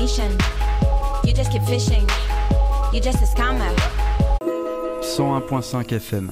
destination. You just keep fishing. You just a scammer. 101.5 FM.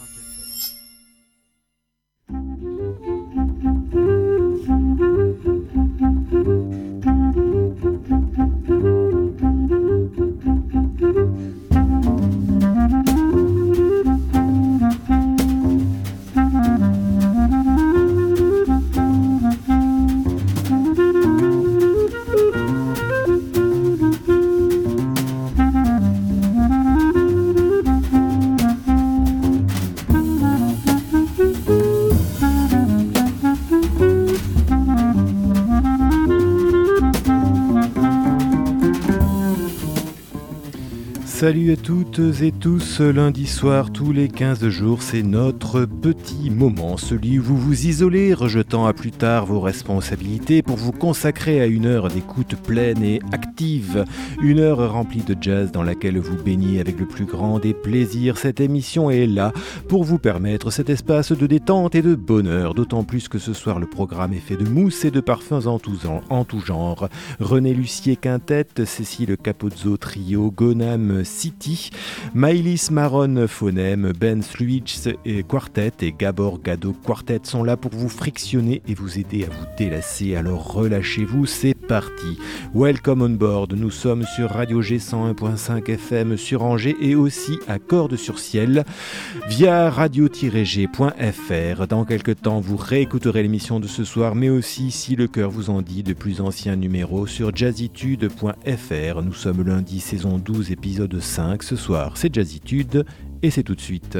Salut à toutes et tous, lundi soir, tous les 15 jours, c'est notre petit moment, celui où vous vous isolez, rejetant à plus tard vos responsabilités pour vous consacrer à une heure d'écoute pleine et active. Une heure remplie de jazz dans laquelle vous baignez avec le plus grand des plaisirs. Cette émission est là pour vous permettre cet espace de détente et de bonheur, d'autant plus que ce soir le programme est fait de mousse et de parfums en tout genre. René Lucier Quintet, Cécile Capozzo Trio, Gonam City, Maïlis Maron Phonème, Ben Sluic et Quartet et Gabor Gado Quartet sont là pour vous frictionner et vous aider à vous délasser. Alors relâchez-vous, c'est parti. Welcome on board, nous sommes sur Radio G 101.5 FM sur Angers et aussi à Cordes-sur-Ciel via radio-g.fr. Dans quelques temps, vous réécouterez l'émission de ce soir, mais aussi, si le cœur vous en dit, de plus anciens numéros sur jazzitude.fr. Nous sommes lundi, saison 12, épisode 5. Ce soir, c'est Jazzitude et c'est tout de suite.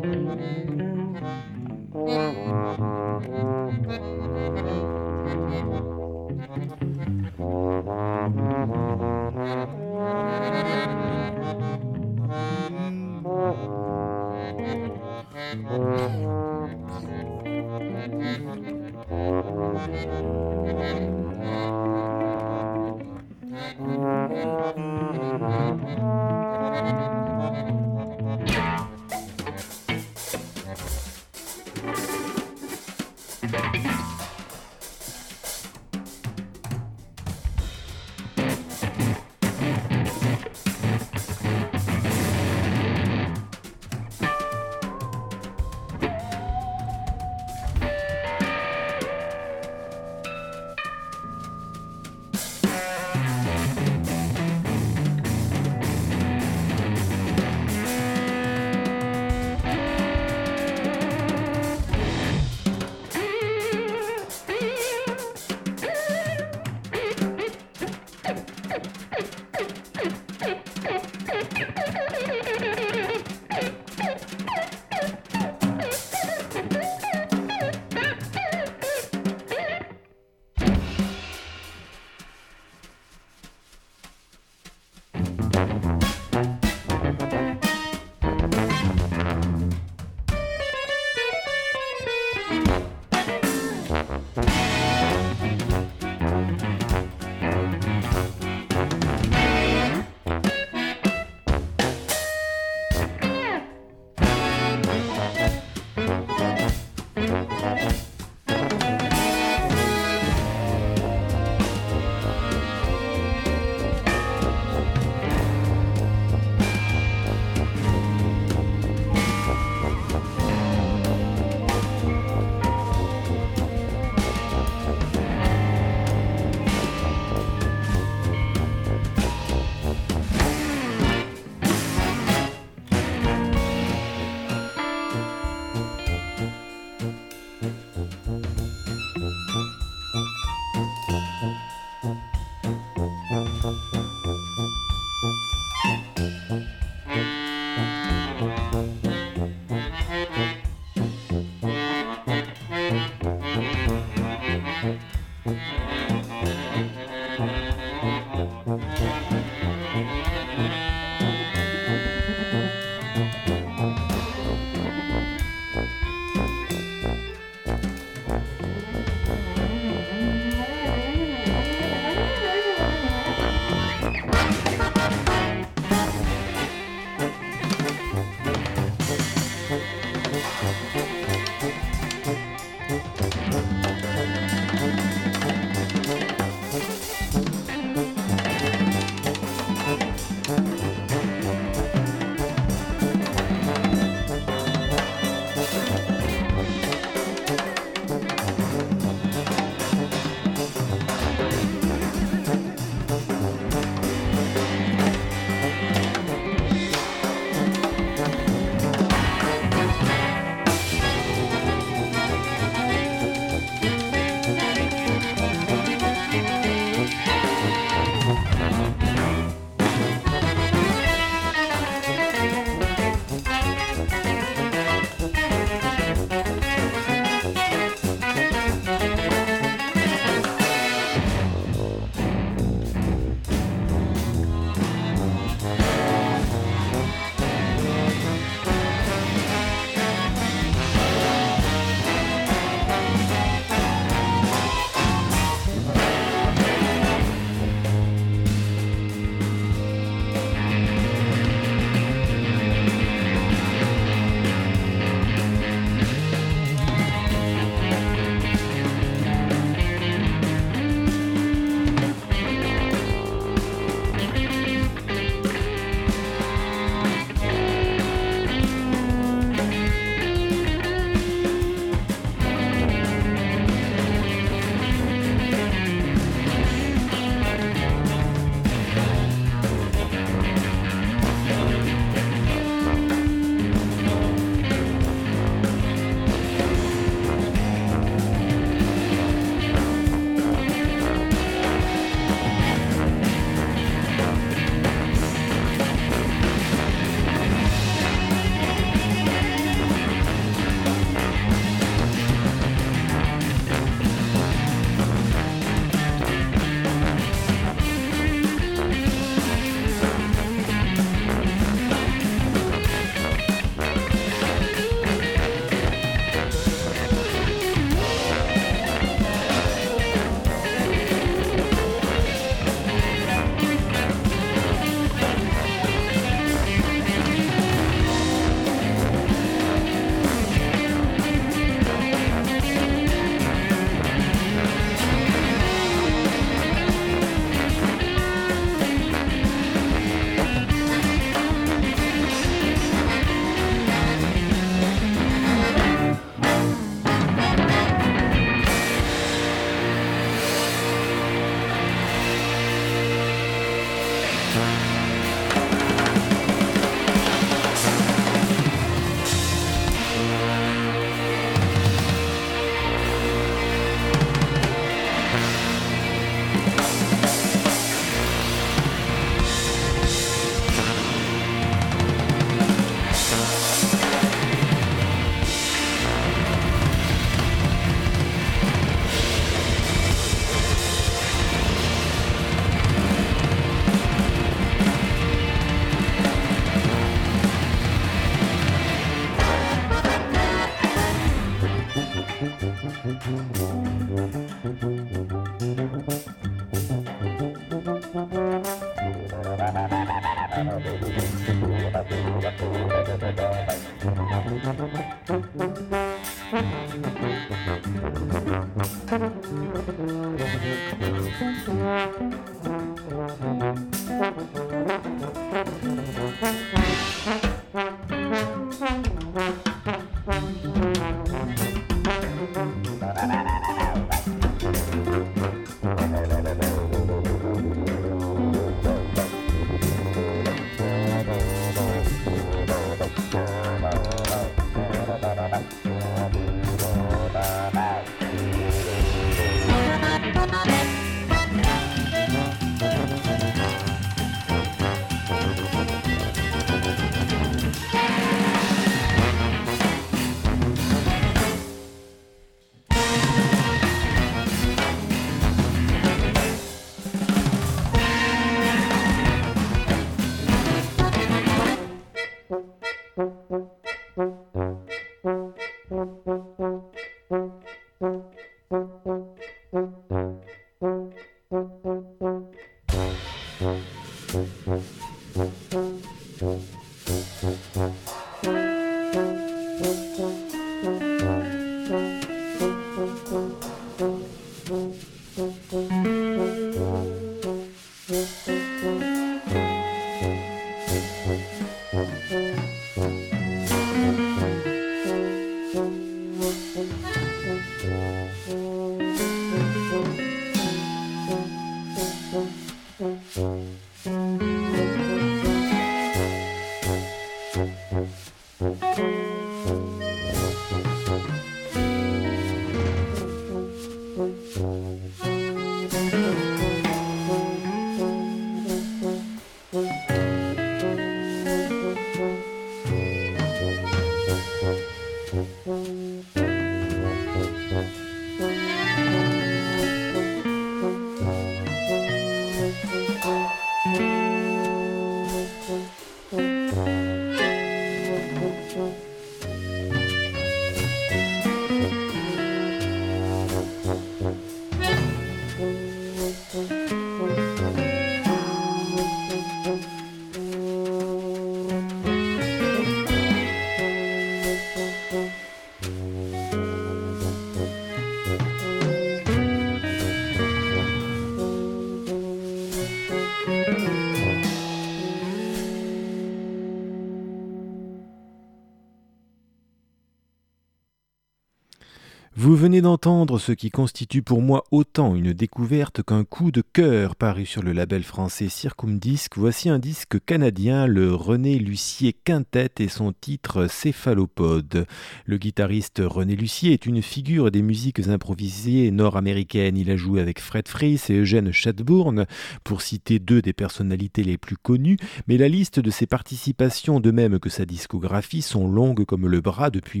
Vous venez d'entendre ce qui constitue pour moi autant une découverte qu'un coup de cœur paru sur le label français Circumdisc. Voici un disque canadien, le René Lucier Quintet et son titre Céphalopode. Le guitariste René Lucier est une figure des musiques improvisées nord-américaines. Il a joué avec Fred Fries et Eugène Chatbourne, pour citer deux des personnalités les plus connues, mais la liste de ses participations, de même que sa discographie, sont longues comme le bras depuis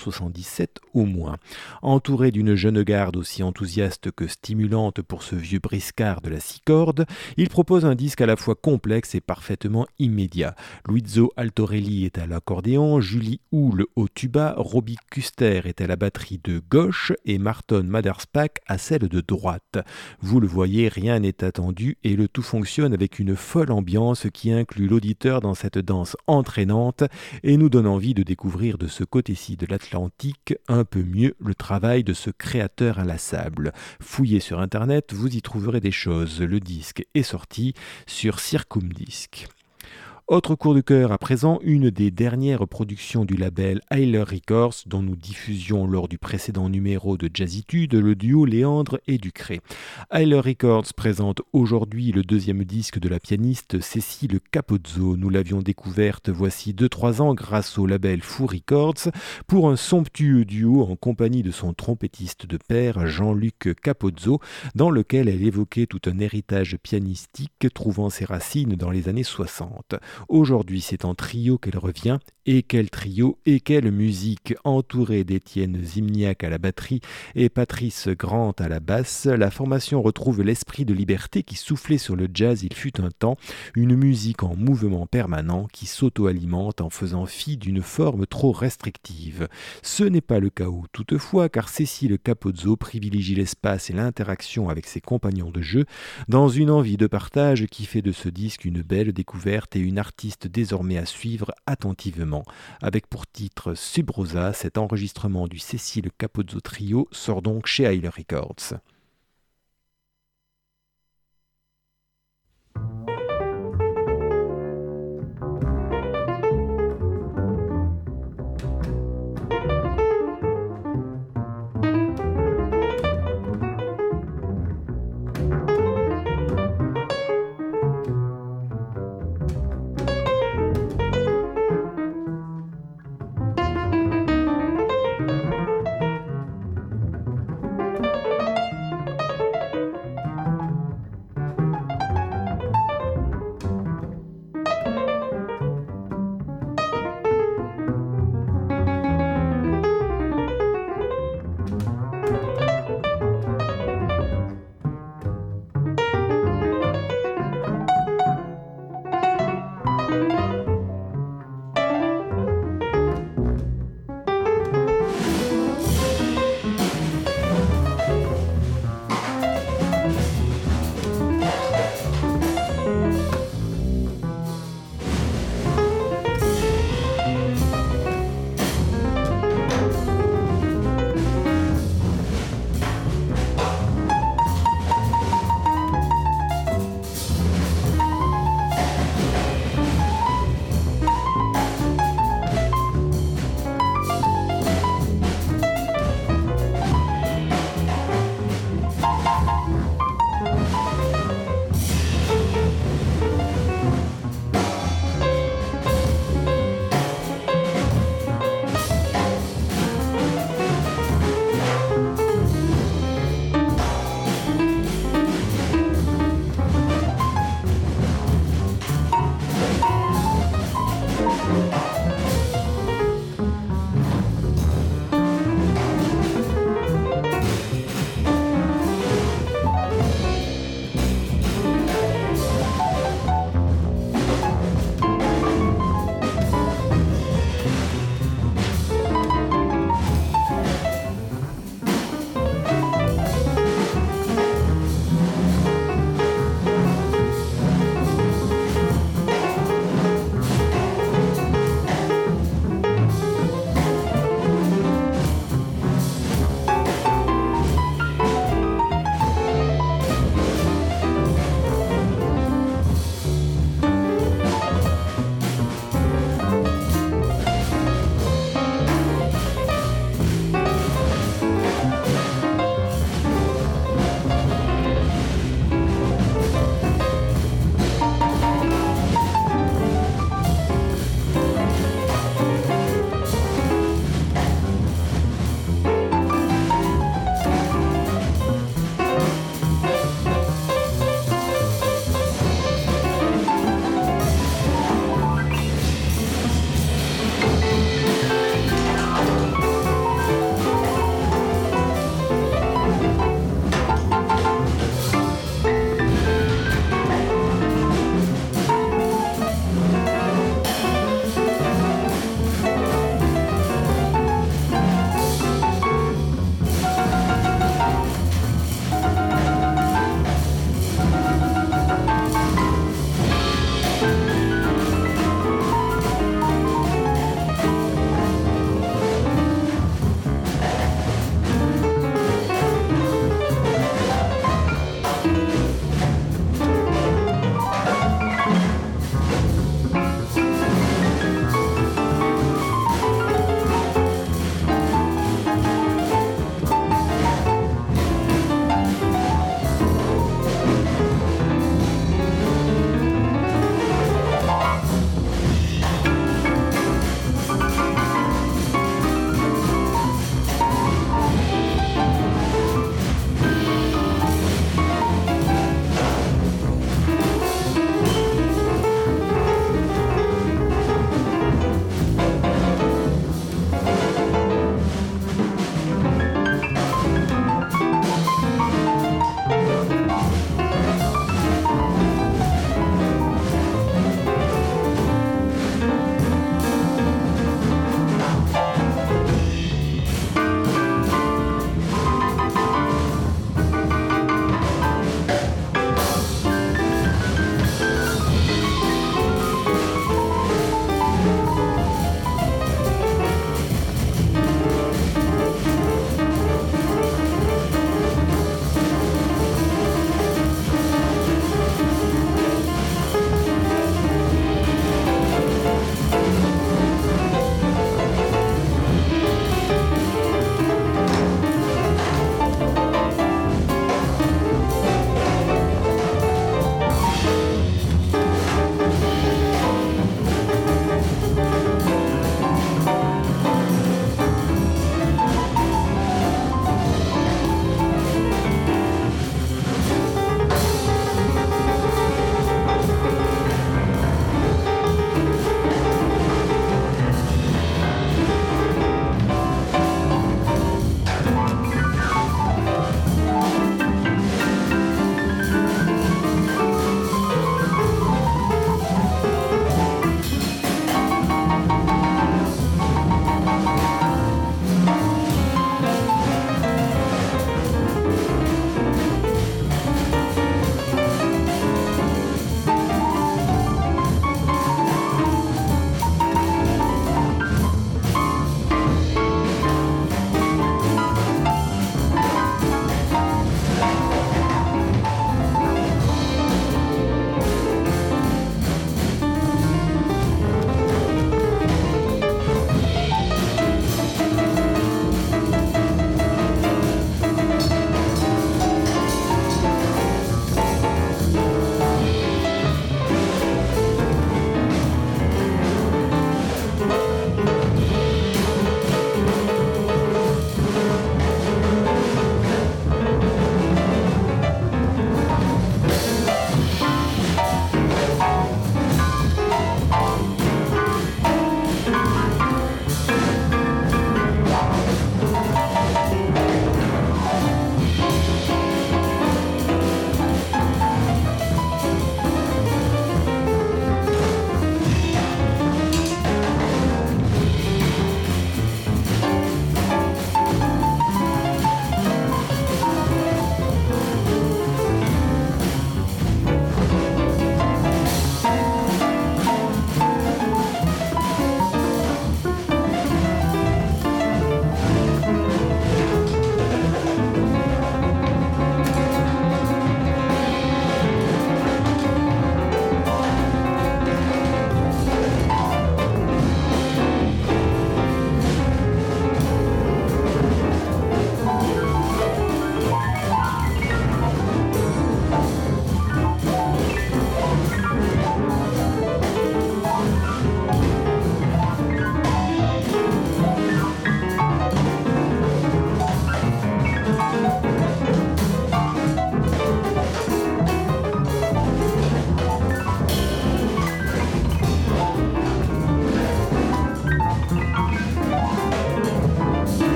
1977 au moins. Entouré d'une jeune garde aussi enthousiaste que stimulante pour ce vieux briscard de la six cordes, il propose un disque à la fois complexe et parfaitement immédiat. Luizo Altorelli est à l'accordéon, Julie Houle au tuba, Robbie Kuster est à la batterie de gauche et Marton Maderspack à celle de droite. Vous le voyez, rien n'est attendu et le tout fonctionne avec une folle ambiance qui inclut l'auditeur dans cette danse entraînante et nous donne envie de découvrir de ce côté-ci de l'Atlantique un peu mieux le travail de ce créateur inlassable. Fouillez sur internet, vous y trouverez des choses. Le disque est sorti sur Circumdisc. Autre coup de cœur à présent, une des dernières productions du label Hyler Records dont nous diffusions lors du précédent numéro de Jazzitude le duo Léandre et Ducré. Hyler Records présente aujourd'hui le deuxième disque de la pianiste Cécile Capozzo. Nous l'avions découverte voici 2-3 ans grâce au label Fou Records pour un somptueux duo en compagnie de son trompettiste de père Jean-Luc Capozzo dans lequel elle évoquait tout un héritage pianistique trouvant ses racines dans les années 60. Aujourd'hui, c'est en trio qu'elle revient. Et quel trio et quelle musique! Entourée d'Étienne Zimniak à la batterie et Patrice Grant à la basse, la formation retrouve l'esprit de liberté qui soufflait sur le jazz il fut un temps, une musique en mouvement permanent qui s'auto-alimente en faisant fi d'une forme trop restrictive. Ce n'est pas le chaos toutefois, car Cécile Capozzo privilégie l'espace et l'interaction avec ses compagnons de jeu dans une envie de partage qui fait de ce disque une belle découverte et une artiste désormais à suivre attentivement. Avec pour titre Sub Rosa, cet enregistrement du Cécile Capozzo Trio sort donc chez Hyler Records.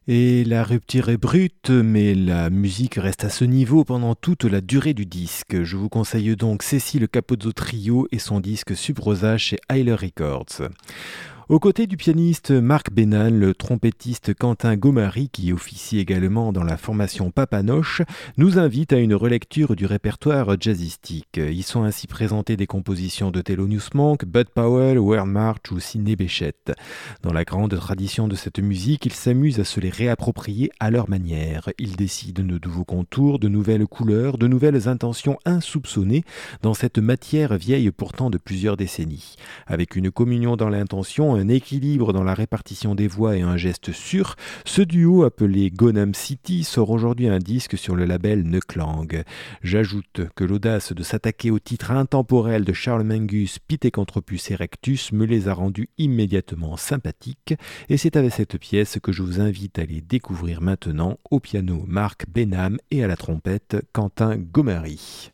Et la rupture est brute, mais la musique reste à ce niveau pendant toute la durée du disque. Je vous conseille donc Cécile Capozzo Trio et son disque Subrosa chez Hyler Records. Aux côtés du pianiste Marc Bénan, le trompettiste Quentin Gomary, qui officie également dans la formation Papanoche, nous invite à une relecture du répertoire jazzistique. Y sont ainsi présentées des compositions de Thelonious Monk, Bud Powell, Wern March ou Sidney Bechet. Dans la grande tradition de cette musique, ils s'amusent à se les réapproprier à leur manière. Ils décident de nouveaux contours, de nouvelles couleurs, de nouvelles intentions insoupçonnées dans cette matière vieille pourtant de plusieurs décennies. Avec une communion dans l'intention, un équilibre dans la répartition des voix et un geste sûr, ce duo appelé Gonam City sort aujourd'hui un disque sur le label Neuklang. J'ajoute que l'audace de s'attaquer au titre intemporel de Charles Mingus, Pithecanthropus erectus, me les a rendus immédiatement sympathiques, et c'est avec cette pièce que je vous invite à les découvrir maintenant, au piano Marc Bénan et à la trompette Quentin Gomary.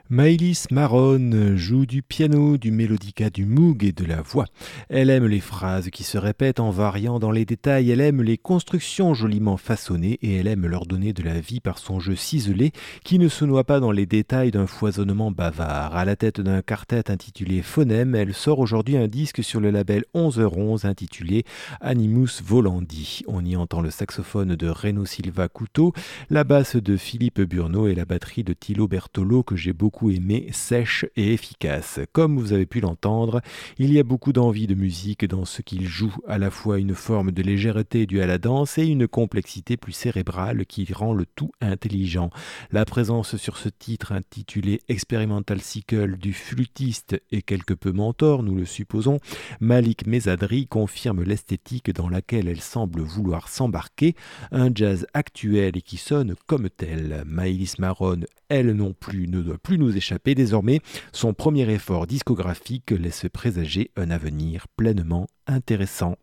Maëlys Marone joue du piano, du mélodica, du moog et de la voix. Elle aime les phrases qui se répètent en variant dans les détails, elle aime les constructions joliment façonnées et elle aime leur donner de la vie par son jeu ciselé qui ne se noie pas dans les détails d'un foisonnement bavard. À la tête d'un quartet intitulé Phonème, elle sort aujourd'hui un disque sur le label 11h11 intitulé Animus Volandi. On y entend le saxophone de Reno Silva Couto, la basse de Philippe Burneau et la batterie de Thilo Bertolo que j'ai beaucoup aimé, sèche et efficace. Comme vous avez pu l'entendre, il y a beaucoup d'envie de musique dans ce qu'il joue, à la fois une forme de légèreté due à la danse et une complexité plus cérébrale qui rend le tout intelligent. La présence sur ce titre intitulé Experimental Cycle du flûtiste et quelque peu mentor, nous le supposons, Malik Mesadri confirme l'esthétique dans laquelle elle semble vouloir s'embarquer, un jazz actuel et qui sonne comme tel. Maëlys Marone, elle non plus, ne doit plus nous échapper désormais. Son premier effort discographique laisse présager un avenir pleinement intéressant.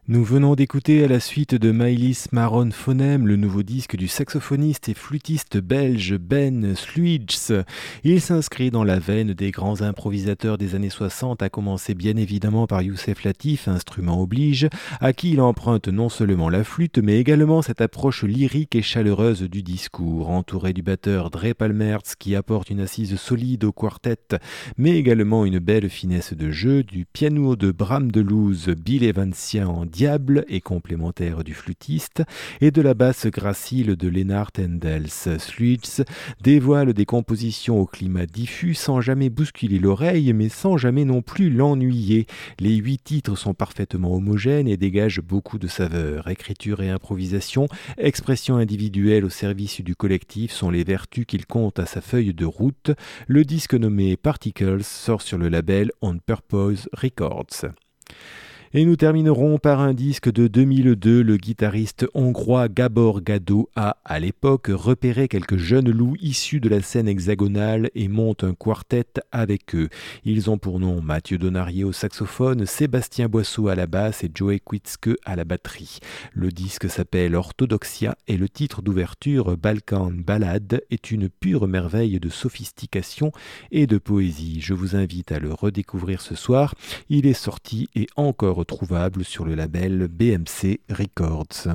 Nous venons d'écouter à la suite de Maëlys Maron Phonem le nouveau disque du saxophoniste et flûtiste belge Ben Sluijs. Il s'inscrit dans la veine des grands improvisateurs des années 60, à commencer bien évidemment par Youssef Latif, instrument oblige, à qui il emprunte non seulement la flûte, mais également cette approche lyrique et chaleureuse du discours, entouré du batteur Dre Palmertz qui apporte une assise solide au quartet, mais également une belle finesse de jeu, du piano de Bram Delouze, Bill Evansien en diable et complémentaire du flûtiste, et de la basse gracile de Lennart Endels. Sluijs dévoile des compositions au climat diffus sans jamais bousculer l'oreille, mais sans jamais non plus l'ennuyer. Les 8 titres sont parfaitement homogènes et dégagent beaucoup de saveur. Écriture et improvisation, expression individuelle au service du collectif sont les vertus qu'il compte à sa feuille de route. Le disque nommé Particles sort sur le label On Purpose Records. Et nous terminerons par un disque de 2002. Le guitariste hongrois Gabor Gado a, à l'époque, repéré quelques jeunes loups issus de la scène hexagonale et monte un quartet avec eux. Ils ont pour nom Mathieu Donarié au saxophone, Sébastien Boisseau à la basse et Joey Quitzke à la batterie. Le disque s'appelle Orthodoxia et le titre d'ouverture, Balkan Ballade, est une pure merveille de sophistication et de poésie. Je vous invite à le redécouvrir ce soir. Il est sorti et encore retrouvable sur le label BMC Records.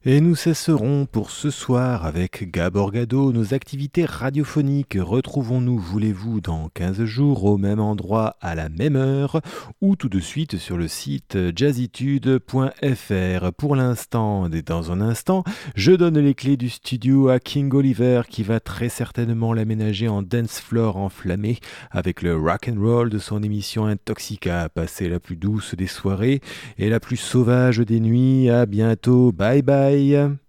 Et nous cesserons pour ce soir avec Gabor Gado nos activités radiophoniques. Retrouvons-nous, voulez-vous, dans 15 jours au même endroit à la même heure ou tout de suite sur le site jazzitude.fr. Pour l'instant et dans un instant, je donne les clés du studio à King Oliver qui va très certainement l'aménager en dance floor enflammé avec le rock and roll de son émission Intoxica. Passez la plus douce des soirées et la plus sauvage des nuits. À bientôt. Bye bye.